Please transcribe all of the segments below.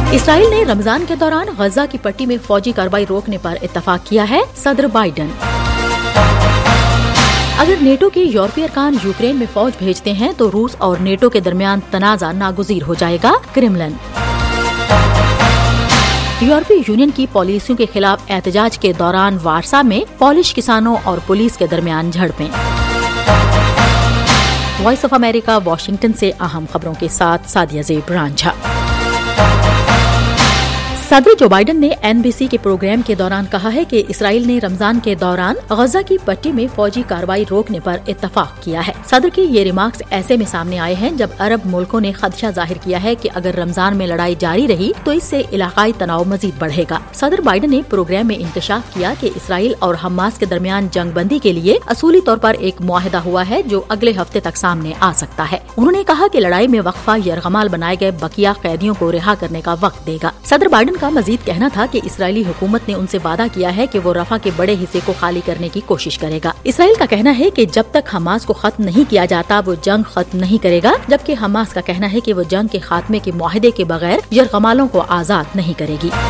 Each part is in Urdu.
اسرائیل نے رمضان کے دوران غزہ کی پٹی میں فوجی کارروائی روکنے پر اتفاق کیا ہے، صدر بائیڈن۔ اگر نیٹو کے یورپی ارکان یوکرین میں فوج بھیجتے ہیں تو روس اور نیٹو کے درمیان تنازع ناگزیر ہو جائے گا، کرملن۔ یورپی یونین کی پالیسیوں کے خلاف احتجاج کے دوران وارسا میں پولش کسانوں اور پولیس کے درمیان جھڑپیں۔ وائس آف امریکہ واشنگٹن سے اہم خبروں کے ساتھ سادیہ زیب رانجھا۔ صدر جو بائیڈن نے NBC کے پروگرام کے دوران کہا ہے کہ اسرائیل نے رمضان کے دوران غزہ کی پٹی میں فوجی کارروائی روکنے پر اتفاق کیا ہے۔ صدر کے یہ ریمارکس ایسے میں سامنے آئے ہیں جب عرب ملکوں نے خدشہ ظاہر کیا ہے کہ اگر رمضان میں لڑائی جاری رہی تو اس سے علاقائی تناؤ مزید بڑھے گا۔ صدر بائیڈن نے پروگرام میں انکشاف کیا کہ اسرائیل اور حماس کے درمیان جنگ بندی کے لیے اصولی طور پر ایک معاہدہ ہوا ہے جو اگلے ہفتے تک سامنے آ سکتا ہے۔ انہوں نے کہا کہ لڑائی میں وقفہ یرغمال بنائے گئے بقیہ قیدیوں کو رہا کرنے کا وقت دے گا۔ صدر بائیڈن کا مزید کہنا تھا کہ اسرائیلی حکومت نے ان سے وعدہ کیا ہے کہ وہ رفح کے بڑے حصے کو خالی کرنے کی کوشش کرے گا۔ اسرائیل کا کہنا ہے کہ جب تک حماس کو ختم نہیں کیا جاتا وہ جنگ ختم نہیں کرے گا، جبکہ حماس کا کہنا ہے کہ وہ جنگ کے خاتمے کے معاہدے کے بغیر یرغمالوں کو آزاد نہیں کرے گی۔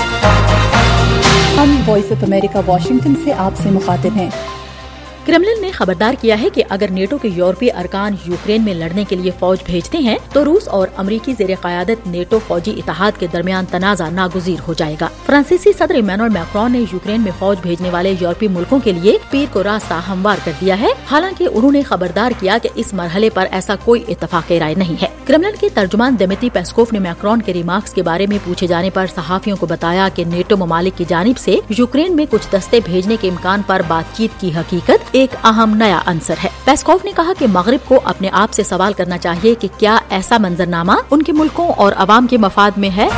ہم وائس آف امریکہ واشنگٹن سے آپ سے مخاطب ہیں۔ کرملن نے خبردار کیا ہے کہ اگر نیٹو کے یورپی ارکان یوکرین میں لڑنے کے لیے فوج بھیجتے ہیں تو روس اور امریکی زیر قیادت نیٹو فوجی اتحاد کے درمیان تنازع ناگزیر ہو جائے گا۔ فرانسیسی صدر ایمانوئل میکرون نے یوکرین میں فوج بھیجنے والے یورپی ملکوں کے لیے پیر کو راستہ ہموار کر دیا ہے، حالانکہ انہوں نے خبردار کیا کہ اس مرحلے پر ایسا کوئی اتفاق رائے نہیں ہے۔ کرملن کے ترجمان دمیتری پیسکوف نے میکرون کے ریمارکس کے بارے میں پوچھے جانے پر صحافیوں کو بتایا کہ نیٹو ممالک کی جانب سے یوکرین میں کچھ دستے بھیجنے کے امکان پر بات چیت کی حقیقت ایک اہم نیا عنصر ہے۔ پیسکوف نے کہا کہ مغرب کو اپنے آپ سے سوال کرنا چاہیے کہ کیا ایسا منظرنامہ ان کے ملکوں اور عوام کے مفاد میں ہے۔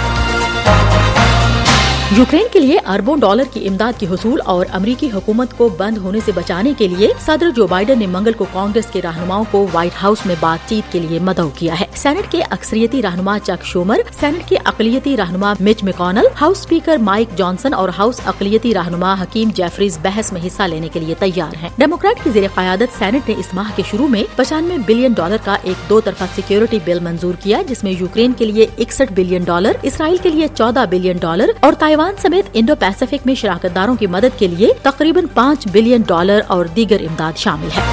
یوکرین کے لیے اربوں ڈالر کی امداد کی حصول اور امریکی حکومت کو بند ہونے سے بچانے کے لیے صدر جو بائیڈن نے منگل کو کانگریس کے رہنماؤں کو وائٹ ہاؤس میں بات چیت کے لیے مدعو کیا ہے۔ سینٹ کے اکثریتی رہنما چک شومر، سینٹ کے اقلیتی رہنما Mitch McConnell, House Speaker Mike Johnson اور ہاؤس اقلیتی رہنما حکیم جیفریز بحث میں حصہ لینے کے لیے تیار ہیں۔ ڈیموکریٹ کی زیر قیادت سینٹ نے اس ماہ کے شروع میں $95 بلین کا ایک دو طرفہ سیکیورٹی بل منظور کیا، جس میں یوکرین کے لیے $61 بلین، اسرائیل کے لیے $14 بلین اور تائیوان سمیت انڈو پیسفک میں شراکت داروں کی مدد کے لیے تقریباً $5 بلین اور دیگر امداد شامل ہے۔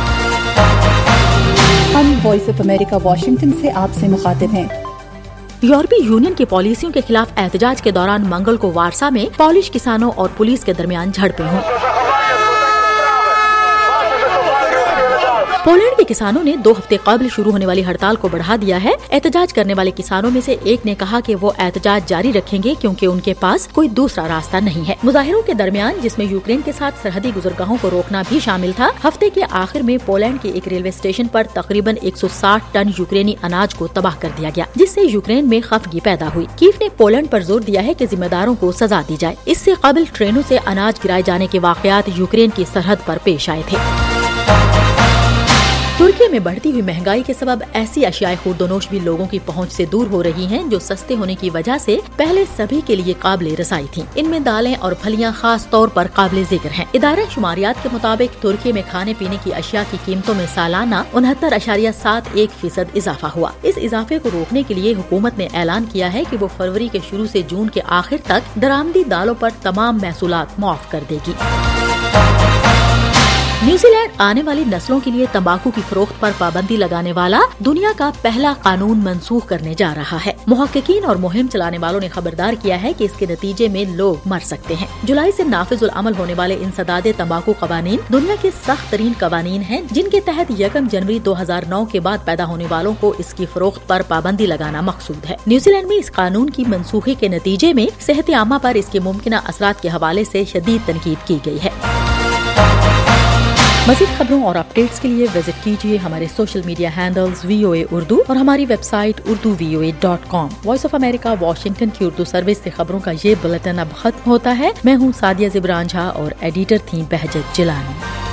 ہم وائس آف امریکہ واشنگٹن سے آپ سے مخاطب ہیں۔ یورپی یونین کی پالیسیوں کے خلاف احتجاج کے دوران منگل کو وارسا میں پولش کسانوں اور پولیس کے درمیان جھڑپیں ہوئیں۔ پولینڈ کے کسانوں نے 2 ہفتے قبل شروع ہونے والی ہڑتال کو بڑھا دیا ہے۔ احتجاج کرنے والے کسانوں میں سے ایک نے کہا کہ وہ احتجاج جاری رکھیں گے کیونکہ ان کے پاس کوئی دوسرا راستہ نہیں ہے۔ مظاہروں کے درمیان، جس میں یوکرین کے ساتھ سرحدی گزرگاہوں کو روکنا بھی شامل تھا، ہفتے کے آخر میں پولینڈ کے ایک ریلوے اسٹیشن پر تقریباً 160 ٹن یوکرینی اناج کو تباہ کر دیا گیا، جس سے یوکرین میں خفگی پیدا ہوئی۔ کیف نے پولینڈ پر زور دیا ہے کہ ذمہ داروں کو سزا دی جائے۔ اس سے قبل ٹرینوں سے اناج گرائے جانے کے واقعات یوکرین کی سرحد پر پیش آئے تھے۔ ترکی میں بڑھتی ہوئی مہنگائی کے سبب ایسی اشیاء خوردونوش بھی لوگوں کی پہنچ سے دور ہو رہی ہیں جو سستے ہونے کی وجہ سے پہلے سبھی کے لیے قابل رسائی تھیں۔ ان میں دالیں اور پھلیاں خاص طور پر قابل ذکر ہیں۔ ادارہ شماریات کے مطابق ترکی میں کھانے پینے کی اشیاء کی قیمتوں میں سالانہ 69.71% اضافہ ہوا۔ اس اضافے کو روکنے کے لیے حکومت نے اعلان کیا ہے کہ وہ فروری کے شروع سے جون کے آخر تک درآمدی دالوں پر تمام محصولات معاف کر دے گی۔ نیوزی لینڈ آنے والی نسلوں کے لیے تمباکو کی فروخت پر پابندی لگانے والا دنیا کا پہلا قانون منسوخ کرنے جا رہا ہے۔ محققین اور مہم چلانے والوں نے خبردار کیا ہے کہ اس کے نتیجے میں لوگ مر سکتے ہیں۔ جولائی سے نافذ العمل ہونے والے انسداد تمباکو قوانین دنیا کے سخت ترین قوانین ہیں، جن کے تحت 1 جنوری 2009 کے بعد پیدا ہونے والوں کو اس کی فروخت پر پابندی لگانا مقصود ہے۔ نیوزی لینڈ میں اس قانون کی منسوخی کے نتیجے میں صحت عامہ پر اس کے ممکنہ اثرات کے حوالے سے شدید تنقید کی گئی ہے۔ مزید خبروں اور اپڈیٹس کے لیے وزٹ کیجیے ہمارے social media handles VOA Urdu اور ہماری website urduvoa.com۔ Voice of America Washington کی اردو سروس سے خبروں کا یہ بلیٹن اب ختم ہوتا ہے۔ میں ہوں سادیہ زیب رانجھا اور ایڈیٹر تھیں بہجت جیلانی۔